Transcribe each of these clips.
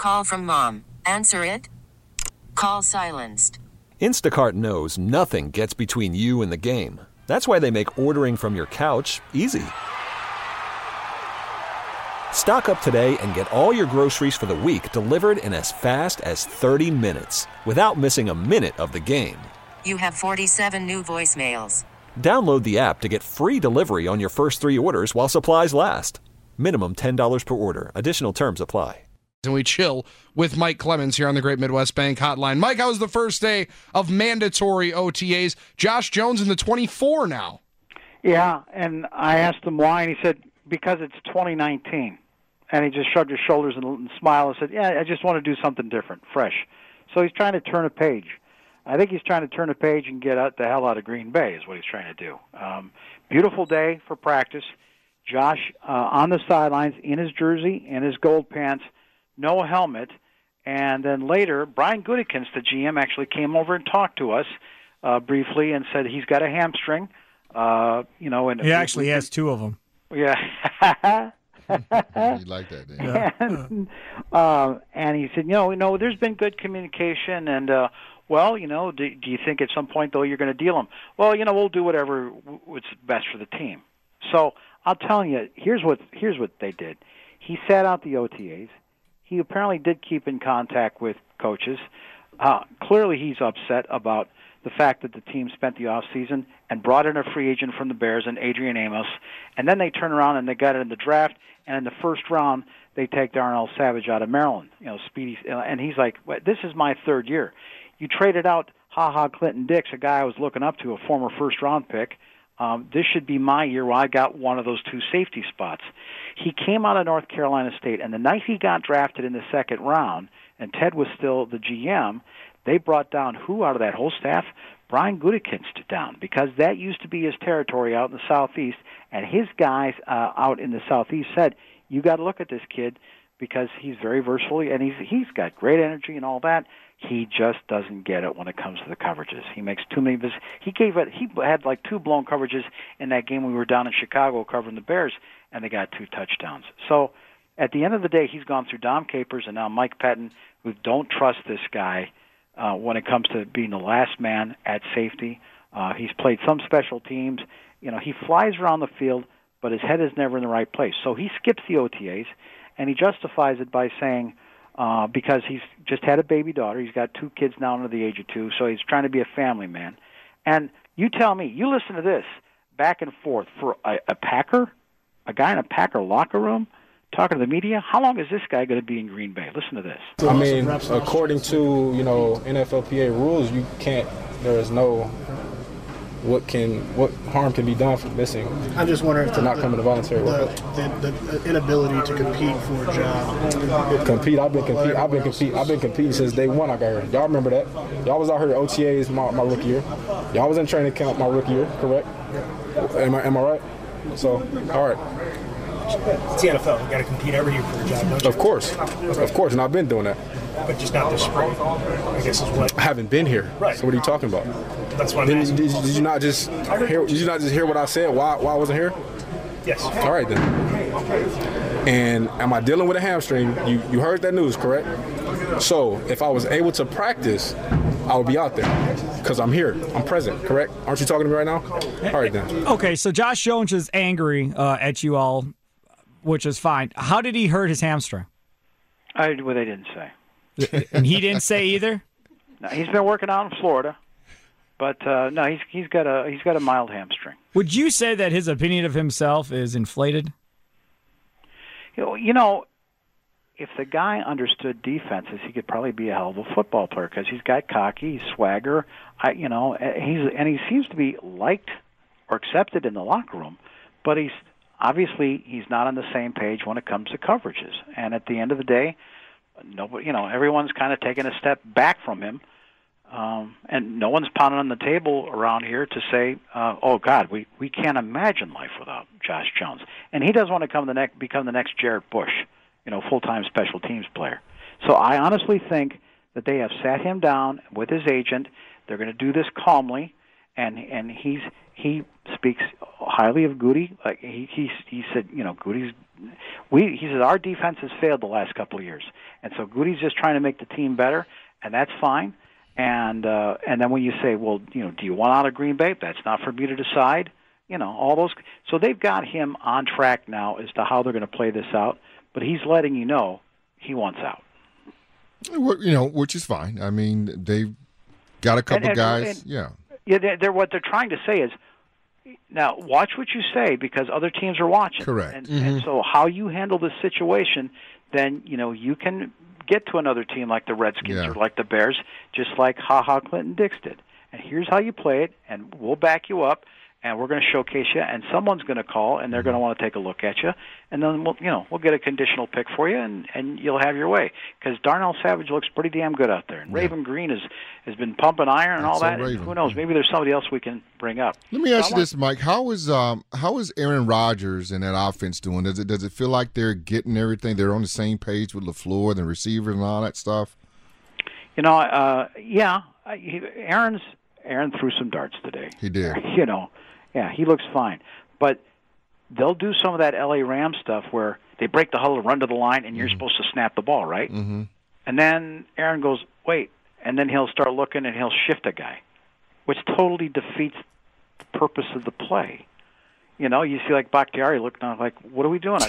Call from mom. Answer it. Call silenced. Instacart knows nothing gets between you and the game. That's why they make ordering from your couch easy. Stock up today and get all your groceries for the week delivered in as fast as 30 minutes without missing a minute of the game. You have 47 new voicemails. Download the app to get free delivery on your first 3 orders while supplies last. Minimum $10 per order. Additional terms apply. And we chill with Mike Clemens here on the Great Midwest Bank Hotline. Mike, how was the first day of mandatory OTAs? Josh Jones in the 24 now. Yeah, and I asked him why, and he said, because it's 2019. And he just shrugged his shoulders and smiled and said, yeah, I just want to do something different, fresh. So he's trying to turn a page. I think he's trying to turn a page and get the hell out of Green Bay is what he's trying to do. Beautiful day for practice. Josh on the sidelines in his jersey, in his gold pants, no helmet. And then later, Brian Gutekunst, the GM, actually came over and talked to us briefly and said he's got a hamstring. And he actually has 2 of them. Yeah. You like that, then? And he said, there's been good communication, and do you think at some point though you're going to deal him? Well, we'll do whatever what's best for the team. So I'll tell you, here's what they did. He sat out the OTAs. He apparently did keep in contact with coaches. Clearly, he's upset about the fact that the team spent the offseason and brought in a free agent from the Bears and Adrian Amos, and then they turn around and they got it in the draft, and in the first round they take Darnell Savage out of Maryland, Speedy, and he's like, this is my 3rd year. You traded out Clinton Dix, a guy I was looking up to, a former first-round pick. This should be my year where I got one of those 2 safety spots. He came out of North Carolina State, and the night he got drafted in the 2nd round, and Ted was still the GM, they brought down who out of that whole staff? Brian Gutekunst down, because that used to be his territory out in the Southeast, and his guys out in the Southeast said, you got to look at this kid because he's very versatile, and he's got great energy and all that. He just doesn't get it when it comes to the coverages. He makes too many He had like 2 blown coverages in that game we were down in Chicago covering the Bears, and they got 2 touchdowns. So at the end of the day, he's gone through Dom Capers and now Mike Pettin, who don't trust this guy when it comes to being the last man at safety. He's played some special teams. He flies around the field, but his head is never in the right place. So he skips the OTAs, and he justifies it by saying, because he's just had a baby daughter. He's got 2 kids now under the age of 2, so he's trying to be a family man. And you tell me, you listen to this, back and forth, for a Packer, a guy in a Packer locker room, talking to the media. How long is this guy going to be in Green Bay? Listen to this. I mean, according to, NFLPA rules, you can't, there is no, what harm can be done for missing. I'm just wondering if not coming to voluntary work. The inability to compete for a job. I've been competing since day one I got here. Y'all remember that? Y'all was out here at OTAs my rookie year. Y'all was in training camp my rookie year, correct? Am I right? So, all right. It's the NFL. You got to compete every year for a job, don't you? Of course, and I've been doing that. But just not this spring, I guess is what. I haven't been here. Right. So what are you talking about? That's what I'm asking. Did you not just hear what I said? Why I wasn't here? Yes. All right then. And am I dealing with a hamstring? You heard that news, correct? So if I was able to practice, I would be out there because I'm here. I'm present, correct? Aren't you talking to me right now? All right then. Okay, so Josh Jones is angry at you all, which is fine. How did he hurt his hamstring? They didn't say. And he didn't say either? No, he's been working out in Florida, but no, he's got a mild hamstring. Would you say that his opinion of himself is inflated? If the guy understood defenses, he could probably be a hell of a football player because he's got cocky, he's swagger, he seems to be liked or accepted in the locker room, but he's not on the same page when it comes to coverages. And at the end of the day, nobody, everyone's kind of taken a step back from him, and no one's pounding on the table around here to say, "Oh God, we can't imagine life without Josh Jones." And he doesn't want to become the next Jarrett Bush, full-time special teams player. So I honestly think that they have sat him down with his agent. They're going to do this calmly, and he speaks highly of Goody. Like he said, Goody's he says our defense has failed the last couple of years, and so Goody's just trying to make the team better, and that's fine. And then when you say, well, do you want out of Green Bay? That's not for me to decide. All those. So they've got him on track now as to how they're going to play this out. But he's letting you know he wants out. Which is fine. I mean, they've got a couple guys. Yeah, they're what they're trying to say is, now watch what you say because other teams are watching. Correct. And so how you handle this situation, then you can get to another team like the Redskins or like the Bears, just like Clinton Dix did. And here's how you play it, and we'll back you up, and we're going to showcase you, and someone's going to call, and they're going to want to take a look at you, and then we'll get a conditional pick for you, and you'll have your way. Because Darnell Savage looks pretty damn good out there, and Raven Green has been pumping iron and all that. And who knows? Maybe there's somebody else we can bring up. Let me ask you this, Mike: How is Aaron Rodgers and that offense doing? Does it feel like they're getting everything? They're on the same page with LaFleur and the receivers and all that stuff. Aaron threw some darts today. He did. Yeah, he looks fine. But they'll do some of that L.A. Rams stuff where they break the huddle, run to the line, and you're supposed to snap the ball, right? Mm-hmm. And then Aaron goes, wait, and then he'll start looking and he'll shift a guy, which totally defeats the purpose of the play. You see like Bakhtiari looking like, what are we doing?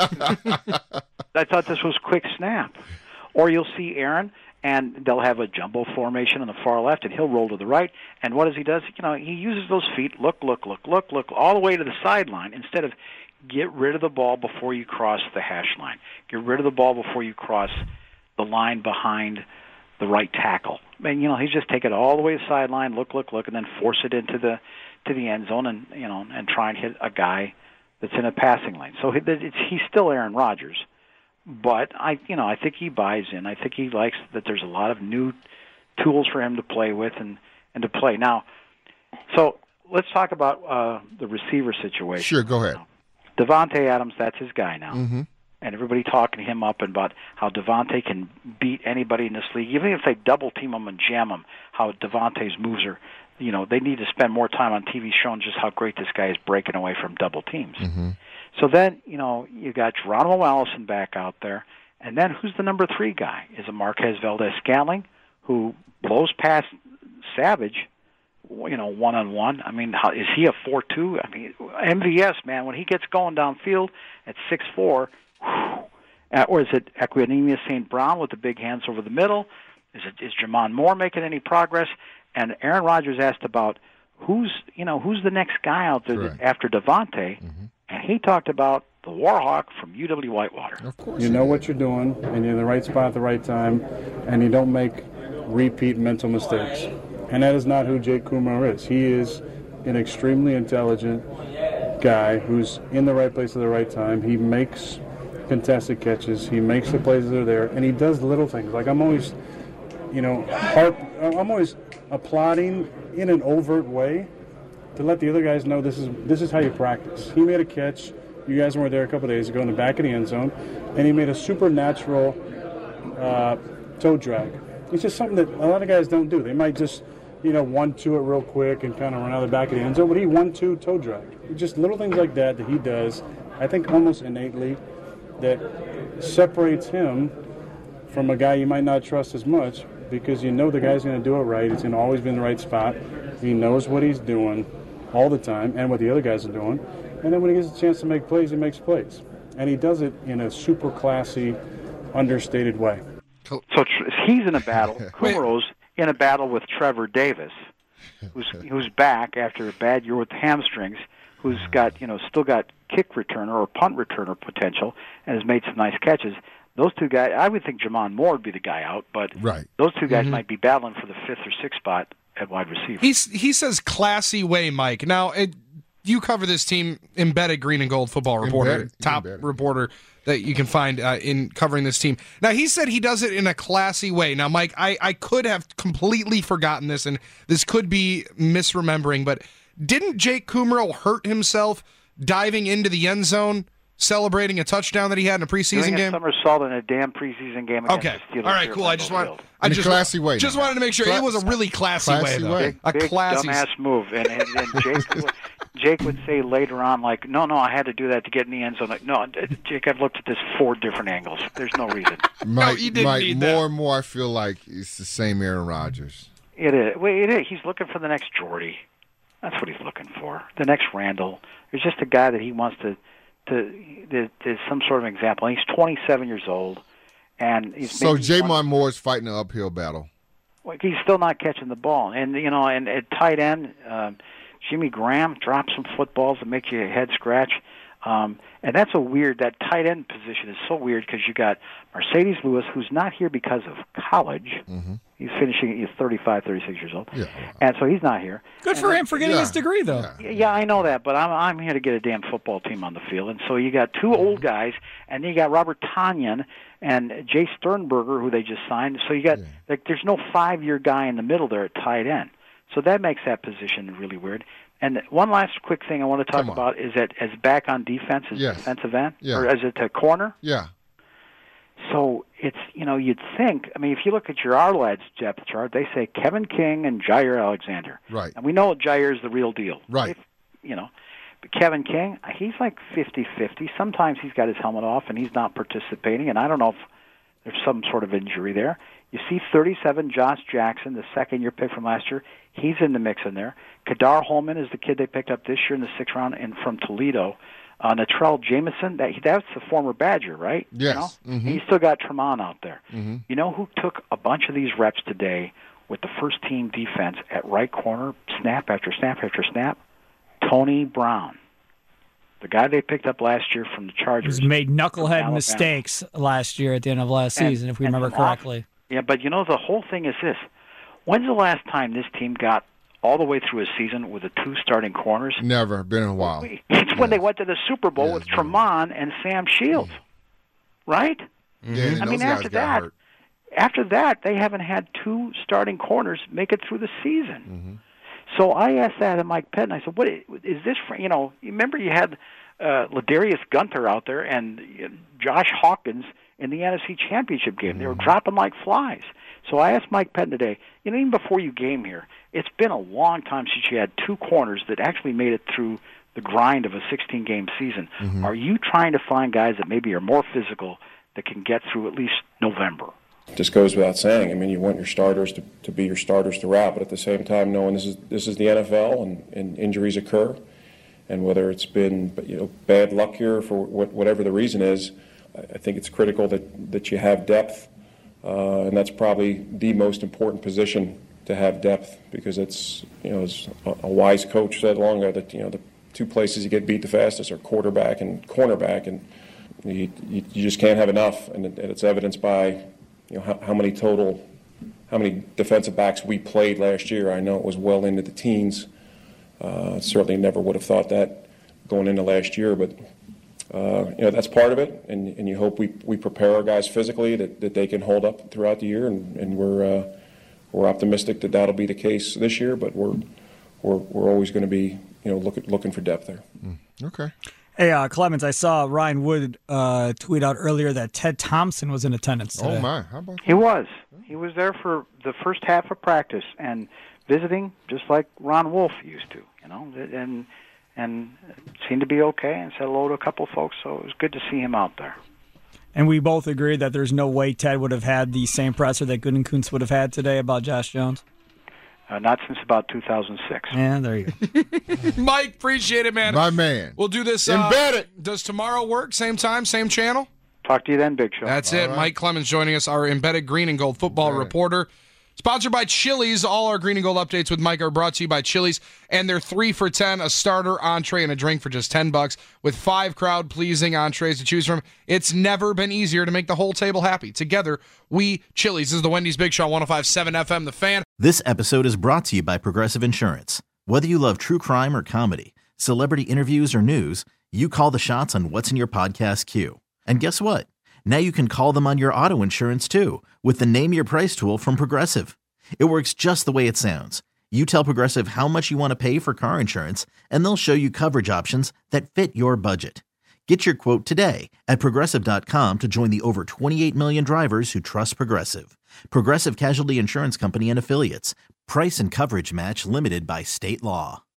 I thought this was quick snap. Or you'll see Aaron, and they'll have a jumbo formation on the far left, and he'll roll to the right. And what does he do? He uses those feet, look, all the way to the sideline instead of get rid of the ball before you cross the hash line. Get rid of the ball before you cross the line behind the right tackle. And he's just take it all the way to the sideline, look, and then force it into the end zone, and try and hit a guy that's in a passing lane. So he's still Aaron Rodgers. But I think he buys in. I think he likes that there's a lot of new tools for him to play with and to play. Now, so let's talk about the receiver situation. Sure, go ahead. Devontae Adams, that's his guy now. Mm-hmm. And everybody talking him up about how Devontae can beat anybody in this league. Even if they double team him and jam him, how Devontae's moves are, they need to spend more time on TV showing just how great this guy is breaking away from double teams. Mm-hmm. So then, you got Geronimo Allison back out there, and then who's the number 3 guy? Is it Marquez Valdez-Scantling, who blows past Savage, one-on-one? I mean, is he a 4-2? I mean, MVS, man, when he gets going downfield at 6'4", or is it Equanimeous St. Brown with the big hands over the middle? Is Jamon Moore making any progress? And Aaron Rodgers asked about who's the next guy out there after Devontae, and he talked about the Warhawk from UW Whitewater. Of course, you know what you're doing, and you're in the right spot at the right time, and you don't make repeat mental mistakes. And that is not who Jake Kumerow is. He is an extremely intelligent guy who's in the right place at the right time. He makes contested catches. He makes the plays that are there, and he does little things. Like I'm always, I'm always applauding in an overt way to let the other guys know this is how you practice. He made a catch. You guys weren't there a couple of days ago in the back of the end zone, and he made a supernatural toe drag. It's just something that a lot of guys don't do. They might just, 1-2 it real quick and kind of run out the back of the end zone, but he 1-2 toe drag. Just little things like that he does, I think almost innately, that separates him from a guy you might not trust as much because the guy's going to do it right. He's going to always be in the right spot. He knows what he's doing all the time and what the other guys are doing. And then when he gets a chance to make plays, he makes plays. And he does it in a super classy, understated way. So he's in a battle. Kumerow's in a battle with Trevor Davis, who's back after a bad year with hamstrings, who's got still got kick returner or punt returner potential, and has made some nice catches. Those two guys, I would think Jamon Moore would be the guy out, but those two guys might be battling for the 5th or 6th spot at wide receiver. He says classy way, Mike. Now, you cover this team, embedded Green and Gold football reporter, top reporter that you can find in covering this team. Now, he said he does it in a classy way. Now, Mike, I could have completely forgotten this, and this could be misremembering, but didn't Jake Kumerow hurt himself diving into the end zone, celebrating a touchdown that he had in a preseason game? Somersault in a damn preseason game against the Steelers. All right, cool. I just wanted to make sure it was a really classy way, though. Big a classy dumbass move. And Jake, Jake would say later on, like, no, I had to do that to get in the end zone. Like, no, Jake, I've looked at this 4 different angles. There's no reason. Mike, more and more I feel like it's the same Aaron Rodgers. It is. It is. He's looking for the next Jordy. That's what he's looking for. The next Randall. There's just a guy that he wants to some sort of example. And he's 27 years old. And so J'Mon Moore is fighting an uphill battle. Well, he's still not catching the ball. And, and at tight end, Jimmy Graham drops some footballs that make your head scratch. And that's that tight end position is so weird because you got Mercedes Lewis, who's not here because of college. Mm-hmm. He's finishing, he's 35, 36 years old. Yeah. And so he's not here. Good for him for getting his degree, though. Yeah, I know that, but I'm here to get a damn football team on the field. And so you got 2 old guys, and then you got Robert Tonyan and Jay Sternberger, who they just signed. So you got, there's no 5-year guy in the middle there at tight end. So that makes that position really weird. And one last quick thing I want to talk about is that as back on defense, as defensive end, or as a corner. Yeah. So it's, you'd think, if you look at your Ourlads depth chart, they say Kevin King and Jair Alexander. Right. And we know Jair is the real deal. Right. But Kevin King, he's like 50-50. Sometimes he's got his helmet off and he's not participating, and I don't know if there's some sort of injury there. You see 37, Josh Jackson, the second-year pick from last year. He's in the mix in there. Kadar Holman is the kid they picked up this year in the 6th round and from Toledo. Natrell Jameson, that's the former Badger, right? Yes. Mm-hmm. He's still got Tremont out there. Mm-hmm. You know who took a bunch of these reps today with the first-team defense at right corner, snap after snap after snap? Tony Brown. The guy they picked up last year from the Chargers. He's made knucklehead mistakes last year at the end of last season, if we remember correctly. Yeah, but the whole thing is this. When's the last time this team got all the way through a season with the 2 starting corners? Never. Been in a while. It's when they went to the Super Bowl with Tremont and Sam Shields, right? Yeah, after that, they haven't had 2 starting corners make it through the season. Mm-hmm. So I asked that of Mike Pettin. I said, "What is this for?" You remember you had Ladarius Gunter out there and Josh Hawkins in the NFC Championship game. They were dropping like flies. So I asked Mike Pettin today, even before you came here, it's been a long time since you had 2 corners that actually made it through the grind of a 16-game season. Mm-hmm. Are you trying to find guys that maybe are more physical that can get through at least November? Just goes without saying. You want your starters to be your starters throughout, but at the same time, knowing this is the NFL and injuries occur, and whether it's been bad luck here for whatever the reason is, I think it's critical that you have depth, and that's probably the most important position to have depth, because it's as a wise coach said long ago that the 2 places you get beat the fastest are quarterback and cornerback, and you just can't have enough, and it's evidenced by how many defensive backs we played last year. I know it was well into the teens. Certainly never would have thought that going into last year, but that's part of it, and you hope we prepare our guys physically that they can hold up throughout the year, and we're optimistic that that'll be the case this year, but we're always going to be looking for depth there. Okay. Hey, Clemens, I saw Ryan Wood tweet out earlier that Ted Thompson was in attendance today. Oh, my. How about that? He was. He was there for the first half of practice and visiting just like Ron Wolf used to, and seemed to be okay and said hello to a couple folks, so it was good to see him out there. And we both agreed that there's no way Ted would have had the same presser that Gutekunst would have had today about Josh Jones. Not since about 2006. Yeah, there you go. Mike, appreciate it, man. My man. We'll do this. Embedded. Does tomorrow work? Same time, same channel? Talk to you then, Big Show. That's it. Right. Mike Clemens joining us, our embedded green and gold football reporter. Sponsored by Chili's. All our green and gold updates with Mike are brought to you by Chili's. And they're 3 for $10, a starter, entree, and a drink for just $10 with 5 crowd-pleasing entrees to choose from. It's never been easier to make the whole table happy. Together, we Chili's. This is the Wendy's Big Show on 105.7 FM, The Fan. This episode is brought to you by Progressive Insurance. Whether you love true crime or comedy, celebrity interviews or news, you call the shots on what's in your podcast queue. And guess what? Now you can call them on your auto insurance, too, with the Name Your Price tool from Progressive. It works just the way it sounds. You tell Progressive how much you want to pay for car insurance, and they'll show you coverage options that fit your budget. Get your quote today at Progressive.com to join the over 28 million drivers who trust Progressive. Progressive Casualty Insurance Company and Affiliates. Price and coverage match limited by state law.